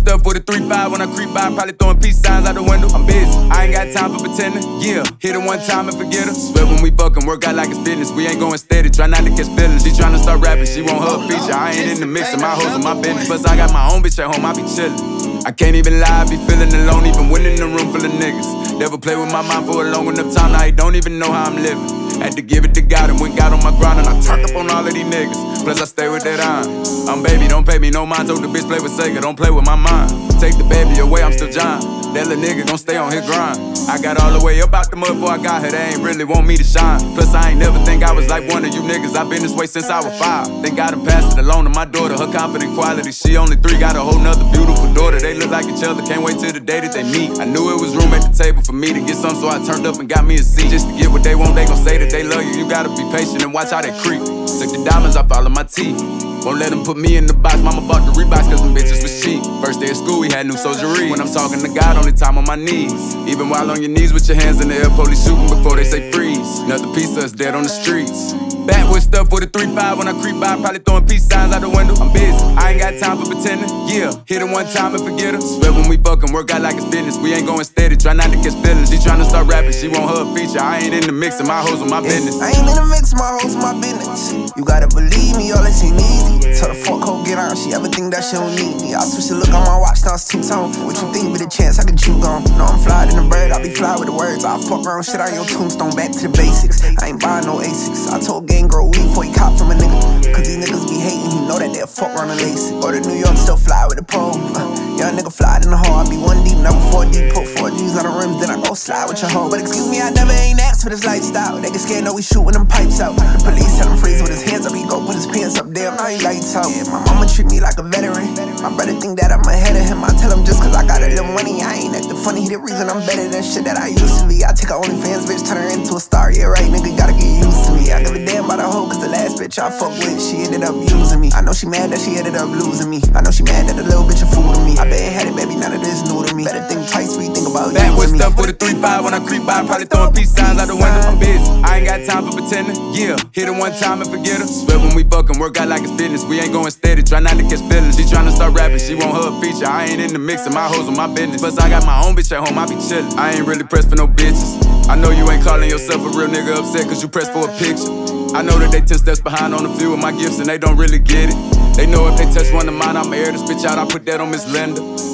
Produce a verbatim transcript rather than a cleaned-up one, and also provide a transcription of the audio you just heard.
stuff with a three five when I creep by, probably throwing peace signs out the window. I'm busy, I ain't got time for pretending. Yeah, hit her one time and forget her. Swear when we fucking work out like it's business. We ain't going steady, try not to catch feelings. She tryna start rapping, she want her feature. I ain't in the mix of my hoes and my business. Plus I got my own bitch at home, I be chillin'. I can't even lie, I be feeling alone, even when in a room full of niggas. Never play with my mind for a long enough time, now he don't even know how I'm living. Had to give it to God and went got on my grind and I turned up on all of these niggas. Plus I stay with that iron. I'm baby, don't pay me no mind. Told the bitch play with Sega, don't play with my mind. Take the baby away, I'm still John. That little nigga gon' stay on his grind. I got all the way up out the mud before I got her. They ain't really want me to shine. Plus I ain't never think I was like one of you niggas. I been this way since I was five. Thank God I passed it along to my daughter. Her confident quality, she only three, got a whole nother beautiful daughter. They look like each other, can't wait till the day that they meet. I knew it was room at the table for me to get some, so I turned up and got me a seat. Just to get what they want, they gon' say that they love you. You gotta be patient and watch how they creep. Took the diamonds off all of my teeth. Won't let them put me in the box. Mama bought the Reeboks cause them bitches was cheap. First day of school, we had new soldiery. When I'm talking to God, only time on my knees. Even while on your knees with your hands in the air, police shooting before they say freeze. Another piece of us dead on the streets. Back with stuff with a three five when I creep by, probably throwing peace signs out the window. I'm busy, I ain't got time for pretending. Yeah, hit her one time and forget her. Swear when we fucking work out like it's business. We ain't going steady, try not to catch feelings. She tryna start rapping, she want her feature. I ain't in the mix of my hoes with my business. I ain't in the mix of my hoes with my business. You gotta believe me, all this ain't easy. Tell the fuck hoe get on, she ever think that she don't need me. I switch the look on my watch, now it's two-tone. What you think with a chance, I can chew on. No, I'm fly than a bird, I be fly with the words. I fuck around shit on your tombstone, back to the basics. I ain't buying no Asics. I told gang grow weed before he cop from a nigga. Cause these niggas be hating, he know that they'll fuck around and lace it. Or to New York, still fly with the pole. Uh, young nigga fly in the hole, I be one deep, never four deep. Put four G's on the rims, then I go slide with your hoe. But excuse me, I never ain't asked for this lifestyle. They get scared, know we shooting them pipes out. The police tell him freeze with his hands up, he go put his pants up. Damn, now he lights out. Yeah, my mama treat me like a veteran. My brother think that I'm ahead of him. I tell him just cause I got a little money, I ain't acting funny. He the reason I'm better than shit that I used to be. I take a OnlyFans bitch, turn her into a star. Yeah, right, nigga, gotta get used to me. I give a damn about a hoe cause the last bitch I fuck with, she ended up using me. I know she mad that she ended up losing me. I know she mad that the little bitch a fool to me. I been had it, baby, none of this new to me. Better think twice before you think about Back with using stuff me. with a three five when I creep by, probably throwing peace signs out the window. I'm busy, I ain't got time for pretending. Yeah, hit her one time and forget her. Swear when we fucking work out like it's business. We ain't going steady, try not to catch feelings. She tryna start rapping, she want her feature. I ain't in the mix of my hoes with my business. Plus I got my own bitch at home, I be chillin'. I ain't really pressed for no bitches. I know you ain't calling yourself a real nigga upset cause you pressed for a picture. I know that they ten steps behind on a few of my gifts and they don't really get it. They know if they touch one of mine, I'ma air this bitch out, I put that on Miss Linda.